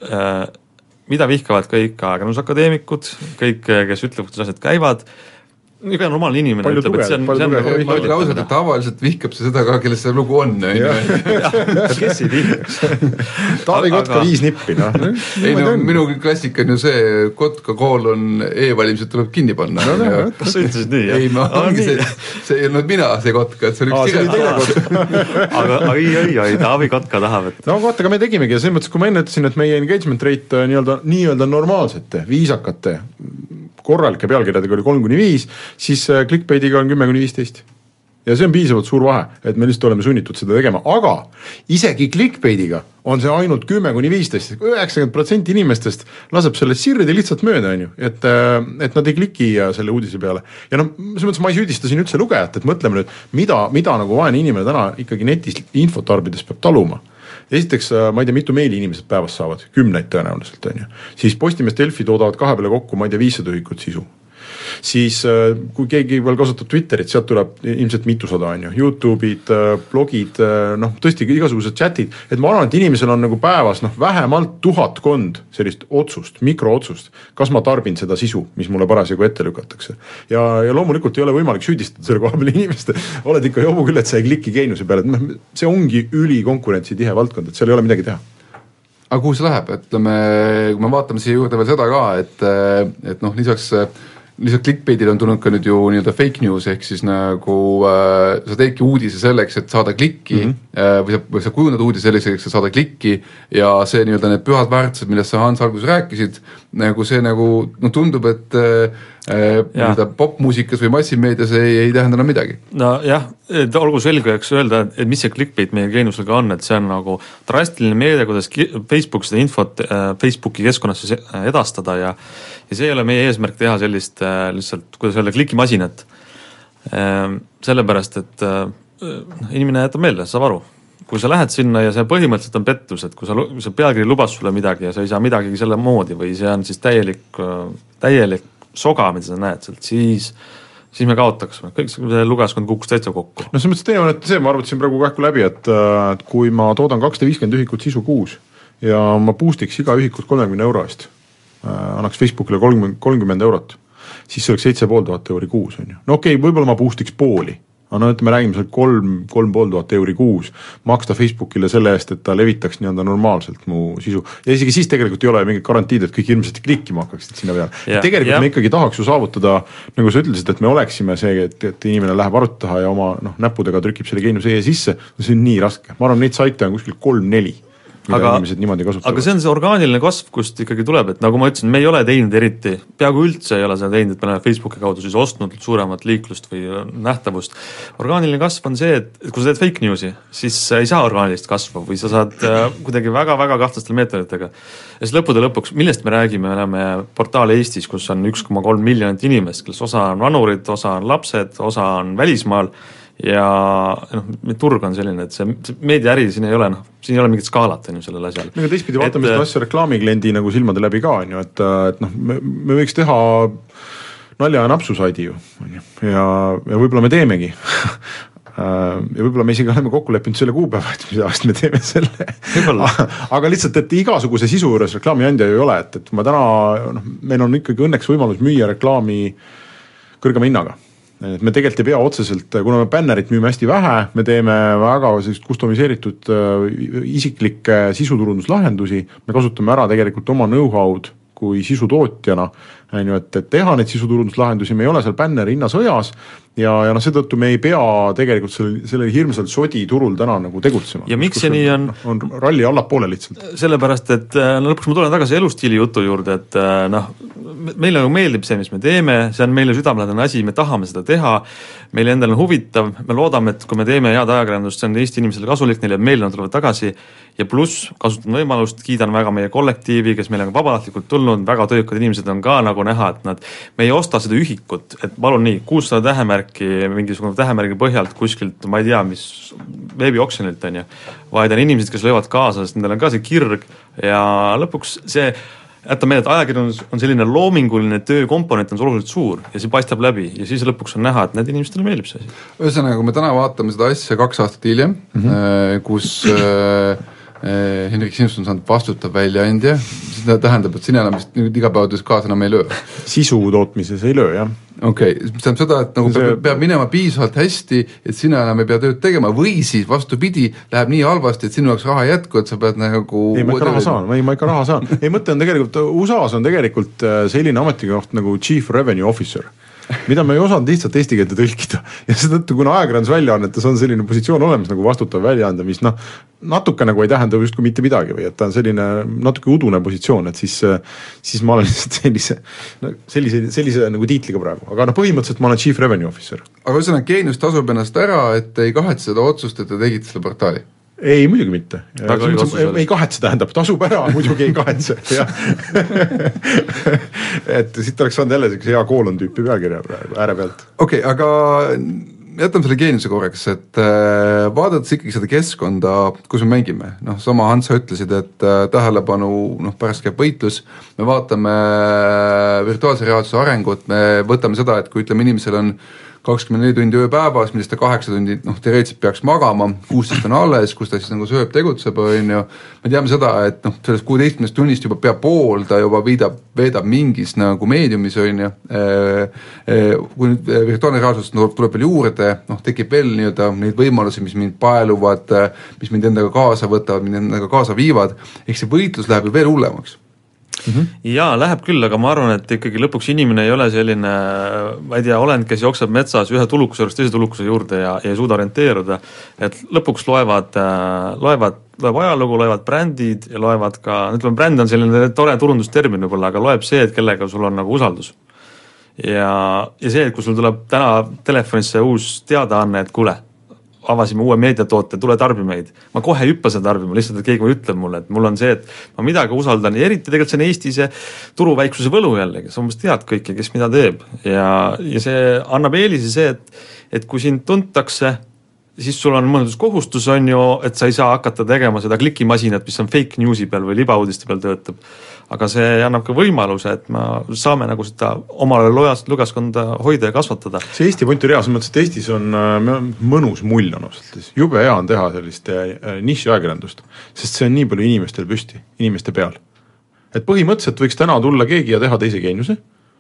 mida vihkavad kõik ajakirjandusakadeemikud, kõik, kes ütlevad, kuidas asjad käivad, iga normaalne inimene palju ütleb, et see on ma ütlen ausalt, et tavaliselt vihkab see seda ka, kellest see lugu on. kes ei vihkaks? Taavi Kotka 5 nippi, noh. Ei no, minu klassik on ju see, Kotka kool on e-valimised tuleb kinni panna. Kas sa ütlesid nii? Ei, ma ongi see ei olnud mina, see Kotka, et see oli üks teine. Aga ei, Taavi Kotka tahab, et... No Kotka me tegimegi ja selles mõttes, kui ma enne ütlesin, et meie engagement rate nii-öelda normaalsete, viisakate, korralike pealkirjadega oli 3-5, siis clickbaitiga on 10-15. Ja see on piisavalt suur vahe, et me lihtsalt oleme sunnitud seda tegema, aga isegi clickbaitiga on see ainult 10-15, 90% inimestest laseb selle sirridi lihtsalt mööda, on ju, et nad ei kliki selle uudise peale. Ja noh, selles mõttes ma ei süüdista siin üldse lugejat, et mõtleme nüüd, mida nagu vaene inimene täna ikkagi netis infot tarbides peab taluma. Esiteks, ma ei tea, mitu meili inimesed päevas saavad, 10 tõenäoliselt, on ju. Siis Postimees Delfi toodavad 2 peale kokku, ma ei tea, 500 ühikut sisu. Siis kui keegi veel kasutab Twitterit, sealt tuleb ilmselt mitusada, on ju, YouTube'id, blogid, noh, tõesti igasugused chatid, et ma arvan, et inimesel on nagu päevas vähemalt 1000 sellist otsust, mikrootsust, kas ma tarbin seda sisu, mis mulle parasjagu ette lükatakse. Ja loomulikult ei ole võimalik süüdistada selle koha peale inimeste, oled ikka jobu küll, et sa ei kliki geeniuse peale, et see ongi ülikonkurentsi tihe valdkond, et seal ei ole midagi teha. Aga kuhu see läheb, ütleme, kui me vaatame siia juurde veel seda ka, et noh, lisaks clickbaitile on tulnud ka nüüd ju nii-öelda fake news, ehk siis nagu sa teedki uudise selleks, et saada klikki või sa kujundad uudise selleks, et saada klikki ja see nii-öelda need pühad väärtused, millest sa Hans alguses rääkisid, nagu see nagu no tundub, et popmuusikas või massimeedias ei tähenda enam midagi. No jah, et olgu selgeks öelda, et mis see clickbait meie geenusega on, et see on nagu drastiline meede, kuidas Facebook seda infot Facebooki keskkonnasse edastada ja see ei ole meie eesmärk teha sellist lihtsalt, kuidas öelda, klikimasinat. Sellepärast, et inimene jätab meelde, saab aru. Kui sa lähed sinna ja see põhimõtteliselt on pettus, et kui sa pealkiri lubas sulle midagi ja sa ei saa midagi selle moodi või see on siis täielik soga, mida sa näed sealt, siis me kaotaksime. Kõik see lugaskond kukkus täitsa kokku. No see mõttes teema on, et see, ma arvutasin praegu kähku läbi, et kui ma toodan 250 ühikut sisu kuus ja ma boostiks iga ühikut 30 euro eest, annaks Facebookile 30 eurot, siis see oleks 7500 euri kuus, on ju. No okei, võib-olla ma boostiks pooli, aga no, et me räägime seal 3500 euri kuus, maksta Facebookile selle eest, et ta levitaks nii-anda normaalselt mu sisu. Ja isegi siis tegelikult ei ole mingit garantiid, et kõik ilmselt klikkima hakkaksid sinna peale. Tegelikult me ikkagi tahaks ju saavutada, nagu sa ütlesid, et me oleksime see, et inimene läheb arvuti taha ja oma näppudega trükib selle geenuse sisse, see on nii raske. Ma arvan, neid saite on kuskil 3-4. Aga see on see orgaaniline kasv, kust ikkagi tuleb, et nagu ma ütlesin, me ei ole teinud eriti, peaaegu üldse ei ole seda teinud, et me oleme Facebooki kaudu siis ostnud suuremat liiklust või nähtavust. Orgaaniline kasv on see, et kui sa teed fake newsi, siis ei saa orgaanilist kasvu või sa saad kuidagi väga-väga kahtlastel meetoditega. Ja siis lõppude lõpuks, millest me räägime, me oleme portaal Eestis, kus on 1,3 miljonit inimest, kes osa on vanurid, osa on lapsed, osa on välismaal ja turg on selline, et see meediaäri siin ei ole, siin ei ole mingit skaalat sellel asjal. Aga teistpidi vaatame seda asja reklaamikliendi nagu silmade läbi ka, on ju, et me võiks teha nalja ja napsusaidi ju, ja võib-olla me teemegi. Ja võib-olla me isegi oleme kokku leppinud selle kuupäeva, et mis aastast me teeme selle. Aga lihtsalt, et igasuguse sisu juures reklaamiandja ei ole, et ma täna, meil on ikkagi õnneks võimalus müüa reklaami kõrgema hinnaga. Et me tegelikult ei pea otseselt, kuna me bännerit müüme hästi vähe, me teeme väga kustomiseeritud isiklikke sisuturunduslahendusi, me kasutame ära tegelikult oma know-how'd kui sisutootjana, et teha neid sisuturunduslahendusi, me ei ole seal bänneri hinnasõjas ja seetõttu me ei pea tegelikult selle hirmsalt sodi turul täna nagu tegutsema. Ja miks see nii on? On ralli allapoole lihtsalt. Sellepärast, et lõpuks ma tulen tagasi elustiili jutu juurde, et meile nagu meeldib see, mis me teeme, see on meile südamelähedane asi, me tahame seda teha, meile endal on huvitav, me loodame, et kui me teeme head ajakirjandust, see on Eesti inimesele kasulik, neile meile nad tulevad tagasi ja pluss kasutan võimalust, kiidan väga meie kollektiivi, kes meile on vabatahtlikult tulnud, väga töökad inimesed on ka nagu näha, et me ei osta seda ühikut, et palun nii, 600 tähemärki, mingisugune tähemärgi põhjalt kuskilt, ma ei tea, mis veebioksjonilt on ju, vaid on inimesed, kes löövad kaasa, sest nendel on ka see kirg ja lõpuks see jätta meelde, et ajakirjandus on selline loominguline töökomponent on oluliselt suur ja see paistab läbi ja siis lõpuks on näha, et need inimestele meeldib see asi. Ühesõnaga, kui me täna vaatame seda asja 2 aastat hiljem, kus Henrik Simson saanud vastutav väljaandja, siis ta tähendab, et sina enam vist igapäevatöös kaasa enam ei löö. Sisu tootmises ei löö, jah. Okei, see tähendab seda, et nagu peab minema piisavalt hästi, et sina enam ei pea tööd tegema või siis vastupidi, läheb nii halvasti, et sinu jaoks raha ei jätku, et sa pead nagu... Ei, ma ikka raha saan. Ei, mõte on tegelikult, USA's on tegelikult selline ametikoht nagu Chief Revenue Officer, mida me ei osanud lihtsalt eesti keelde tõlkida ja seetõttu, kuna ajakirjandus väljaannetes on selline positsioon olemas nagu vastutav väljaande, mis natuke nagu ei tähenda justkui mitte midagi või et ta on selline natuke udune positsioon, et siis ma olen sellise nagu tiitliga praegu, aga põhimõtteliselt ma olen Chief Revenue Officer. Aga ühesõnaga Geenius tasub ennast ära, et ei kahetse seda otsust, et te tegite selle portaali? Ei, muidugi mitte. Ei kahetse tähendab, tasub ära, muidugi ei kahetse. Et siit oleks saanud jälle hea koolon tüüpi pealkirja ääre pealt. Okei, aga jätame selle Geeniuse korraks, et vaadates ikkagi seda keskkonda, kus me mängime. Sama Hans, sa ütlesid, et tähelepanu, pärast käib võitlus, me vaatame virtuaalse reaalsuse arengut, me võtame seda, et kui ütleme inimesel on 24 tundi ööpäevas, millest ta 8 tundi teoreetiliselt peaks magama, 16 on alles, kus ta siis nagu sööb, tegutseb, on ju. Me teame seda, et sellest 16 tunnist juba pea pool ta juba veedab mingis nagu meediumis, on ju. Kui nüüd virtuaalne reaalsus tuleb veel juurde, tekib veel neid võimalusi, mis mind paeluvad, mis mind endaga kaasa võtavad, mind endaga kaasa viivad, ehk see võitlus läheb ju veel hullemaks. Jaa, läheb küll, aga ma arvan, et ikkagi lõpuks inimene ei ole selline, ma ei tea, olend, kes jookseb metsas ühe tulukuse juures teise tulukuse juurde ja ei suuda orienteeruda, et lõpuks loevad ajalugu, loevad brändid ja loevad ka, ütleme, bränd on selline tore turundustermin võib-olla, aga loeb see, et kellega sul on nagu usaldus. Ja see, et kui sul tuleb täna telefonisse uus teadaanne, et kuule, avasime uue meediatoote, tule tarbi meid. Ma kohe hüppa seda tarbima, lihtsalt, et keegi ütleb mulle, et mul on see, et ma midagi usaldan ja eriti tegelikult see on Eesti see turuväiksuse võlu jällegi, sa umbes tead kõike, kes mida teeb ja see annab eelisi see, et kui sind tuntakse, siis sul on mõnedus kohustus on ju, et sa ei saa hakata tegema seda klikimasinat, mis on fake newsi peal või libauudiste peal töötab. Aga see annab ka võimaluse, et me saame nagu seda omale lugaskonda hoida ja kasvatada. See Eesti punti reaalses mõttes, et Eestis on mõnus mull on osalt. Jube hea on teha sellist niši ajakirjandust, sest see on nii palju inimestel püsti, inimeste peal. Et põhimõtteliselt võiks täna tulla keegi ja teha teise Geeniuse.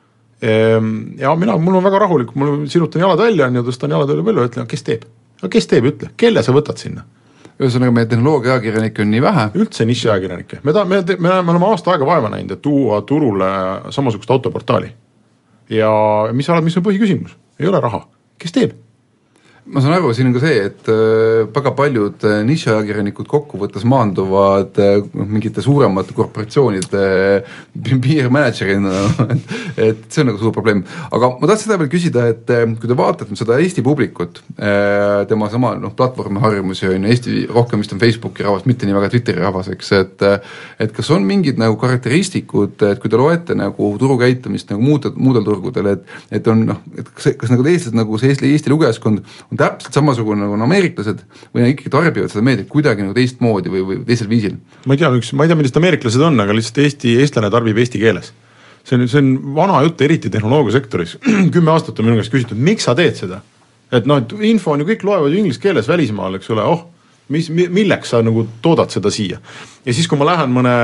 Ja mul on väga rahulik, mul sirutan jalad välja ja tõstan jalad üle palju ja ütlen, kes teeb? Kes teeb, ütle, kelle sa võtad sinna? Ühesõnaga, meie tehnoloogia ajakirjanikke on nii vähe. Üldse niši ajakirjanikke. Me oleme aasta aega vaeva näinud, et tuua turule samasugust autoportaali. Ja mis on põhiküsimus? Ei ole raha. Kes teeb? Ma saan aru, siin on ka see, et väga paljud nišiajakirjanikud kokkuvõttes maanduvad mingite suuremate korporatsioonide PR-managerina, et see on nagu suur probleem. Aga ma tahtsin seda veel küsida, et kui te vaatate seda Eesti publikut, tema sama platvormi harjumusi on Eesti rohkem vist on Facebooki rahvas, mitte nii väga Twitteri rahvas, eks, et kas on mingid nagu karakteristikud, et kui te loete nagu turukäitumist nagu muudel turgudel, et on, kas nagu eestlased nagu see Eesti lugejaskond on täpselt samasugune nagu ameeriklased või ikkagi tarbivad seda meediat kuidagi nagu teistmoodi või teisel viisil? Ma ei tea, millest ameeriklased on, aga lihtsalt eestlane tarbib eesti keeles. See on vana jutt, eriti tehnoloogiasektoris. 10 aastat on minu käest küsitud, miks sa teed seda? Et info on ju kõik loevad inglise keeles välismaal, eks ole, milleks sa nagu toodad seda siia? Ja siis, kui ma lähen mõne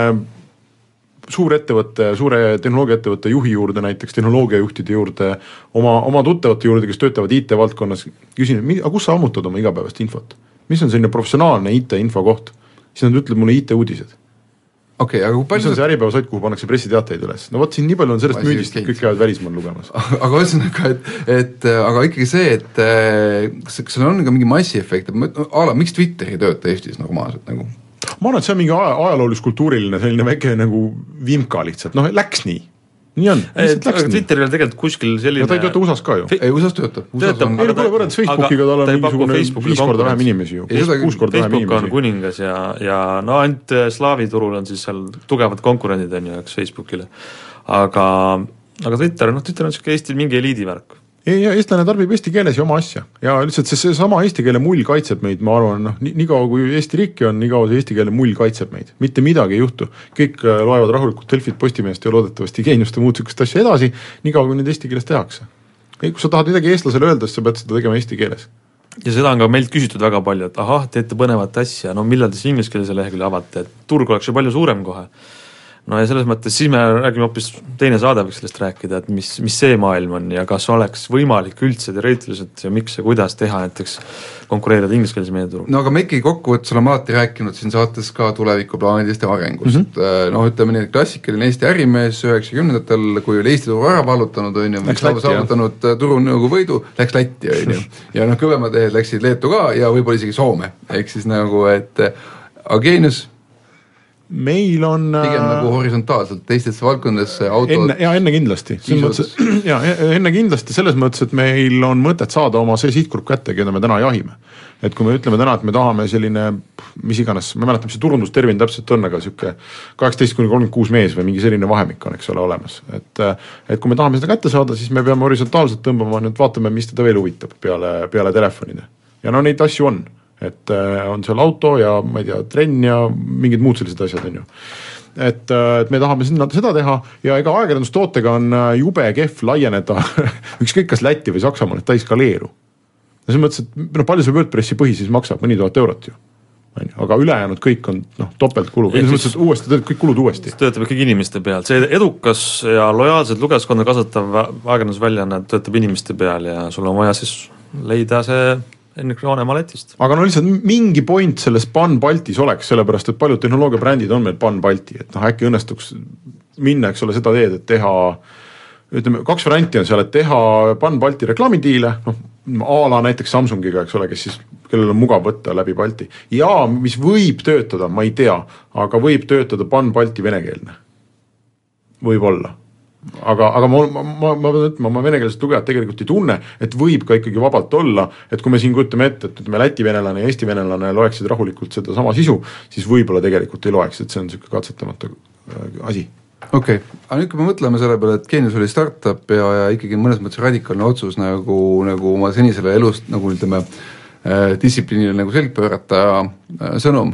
suure tehnoloogiaettevõtte juhi juurde, näiteks tehnoloogiajuhtide juurde, oma tuttavate juurde, kes töötavad IT-valdkonnas, küsin, aga kus sa ammutad oma igapäevast infot? Mis on selline professionaalne IT-info koht? Siis nad ütleb mulle IT-uudised. Okay, aga mis on see äripäevasait, kuhu pannakse pressiteateid üles? No võt siin nii palju on sellest müüdist, kõik käivad välismaal lugemas. Aga ühesõnaga, aga ikkagi see, et kas seal on ka mingi massiefekt, miks Twitter ei tööta Eestis normaalselt nagu? Ma arvan, et see on mingi ajaloolis-kultuuriline selline väike nagu vimka lihtsalt, läks nii. nii on, lihtsalt läks nii. Twitteril on tegelikult kuskil selline ja ta ei tööta USA-s ka ju. Ei, USA-s töötab. Ei tule võrreldes Facebookiga, tal on mingisugune 5 korda vähem inimesi ju. 6 korda vähem inimesi. Facebook on kuningas ja no ainult slaavi turul on siis seal tugevad konkurendid on ju, eks Facebookile. Aga Twitter on Eesti mingi eliidivärk. Ja eestlane tarbib eesti keeles ja oma asja ja lihtsalt see sama eesti keele mull kaitseb meid, ma arvan, nii kaua kui Eesti riiki on, nii kaua see eesti keele mull kaitseb meid, mitte midagi ei juhtu, kõik loevad rahulikult Delfit Postimehest ja loodetavasti Geeniust ja muud sükest asja edasi, nii kaua kui nüüd eesti keeles tehakse. Kui sa tahad midagi eestlasele öelda, siis sa pead seda tegema eesti keeles. Ja seda on ka meilt küsitud väga palju, et teete põnevat asja, no millal te ingliskeelse lehekülje avate, et turg oleks ju palju suurem kohe. No ja selles mõttes siis me räägime hoopis teine saade võiks sellest rääkida, et mis see maailm on ja kas oleks võimalik üldse teoreetiliselt ja miks ja kuidas teha näiteks konkureerida ingliskeelse meediaturu. No aga me ikkagi kokkuvõttes oleme alati rääkinud siin saates ka tulevikuplaanidest ja arengust. Ütleme nii, klassikaline Eesti ärimees 90-ndatel, kui oli Eesti turu ära vallutanud, saavutanud turu nagu võidu, läks Lätti, ja kõvemad tehed läksid Leetu ka ja võib-olla isegi Soome. Ehk siis nagu, et Geenius meil on pigem nagu horisontaalselt teistesse valdkondadesse autod enne kindlasti enne kindlasti selles mõttes, et meil on mõtet saada oma see sihtgrupp kätte, keda me täna jahime. Et kui me ütleme täna, et me tahame selline mis iganes, me mäletab see turundustermin täpselt on, aga siuke 18-36 mees või mingi selline vahemik on, eks ole, olemas. Et kui me tahame seda kätte saada, siis me peame horisontaalselt tõmbama, nüüd vaatame, mis teda veel huvitab peale telefonide. Ja no neid asju on. Et on seal auto ja ma ei tea, trenn ja mingid muud sellised asjad on ju. Et me tahame seda teha ja ega ajakirjandustootega on jube kehv laieneda ükskõik kas Lätti või Saksamaal, et ta ei skaleeru. Ja see mõttes, et palju see WordPressi põhi siis maksab, mõni 1000 eurot ju. Aga ülejäänud kõik on topelt kulu. Uuesti teed kõik kulud uuesti. Töötab kõik inimeste peal. See edukas ja lojaalsed lugeskonda kasvatav ajakirjandusväljaanne töötab inimeste peal ja sul on vaja siis leida see Ennrik Roonemaa Lätist. Aga no lihtsalt mingi point selles Pan Baltis oleks, sellepärast, et paljud tehnoloogiabrändid on meil Pan Balti, et äkki õnnestuks minna, eks ole, seda teed, et teha, ütleme, 2 varianti on seal, et teha Pan Balti reklaamidiile, ala näiteks Samsungiga, eks ole, kes siis, kellel on mugav võtta läbi Balti. Ja mis võib töötada, ma ei tea, aga võib töötada Pan Balti venekeelne. Võib-olla. Aga ma venekeelset lugejat tegelikult ei tunne, et võib ka ikkagi vabalt olla, et kui me siin kujutame ette, et me Läti venelane ja Eesti venelane loeksid rahulikult seda sama sisu, siis võib-olla tegelikult ei loeks, et see on selline katsetamata asi. Okei, aga nüüd kui me mõtleme selle peale, et Geenius oli startup ja ikkagi mõnes mõttes radikaalne otsus nagu oma senisele elust, nagu ütleme, distsipliinile nagu selg pöörata sõnum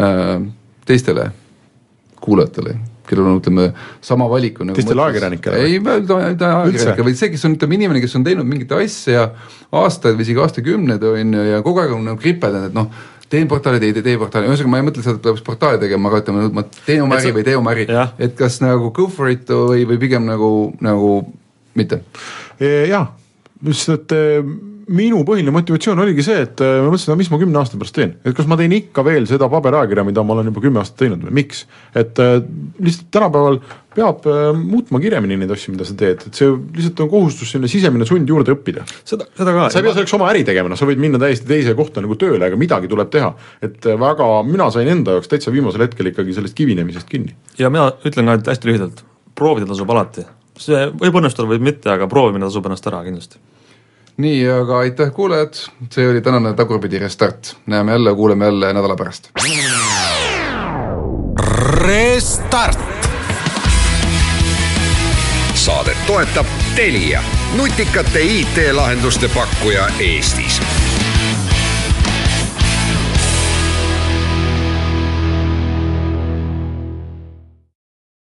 teistele kuulajatele, kellel on, ütleme, sama valiku nagu teistele ajakirjanikele? Ei, ajakirjanikele, vaid see, kes on, ütleme, inimene, kes on teinud mingit asja aastaid või isegi aastakümned on ja kogu aeg on nagu kriped, et teen portaali, tee portaali, ühesõnaga ma ei mõtle seda, et peab portaali tegema, aga ütleme, ma teen oma äri või tee oma äri, et kas nagu go for it või pigem nagu mitte? Jaa, just, et minu põhiline motivatsioon oligi see, et ma mõtlesin, mis ma 10 aasta pärast teen, et kas ma teen ikka veel seda paberajakirja, mida ma olen juba 10 aastat teinud või miks, et lihtsalt tänapäeval peab muutma kirjemini neid asju, mida sa teed, et see lihtsalt on kohustus selline sisemine sund juurde õppida. Seda ka. Sa ei pea selleks oma äri tegema, sa võid minna täiesti teise kohta nagu tööle, aga midagi tuleb teha, et mina sain enda jaoks täitsa viimasel hetkel ikkagi sellest kivinemisest kinni. Ja mina ütlen ka hästi lühidalt, proovida tasub alati, see võib õnnestada, võib mitte, aga proovimine tasub ennast ära kindlasti. Nii, aga aitäh kuulajad, see oli tänane Tagurpidi Restart. Näeme jälle, kuuleme jälle nädala pärast. Restart! Saadet toetab Telia, nutikate IT-lahenduste pakkuja Eestis.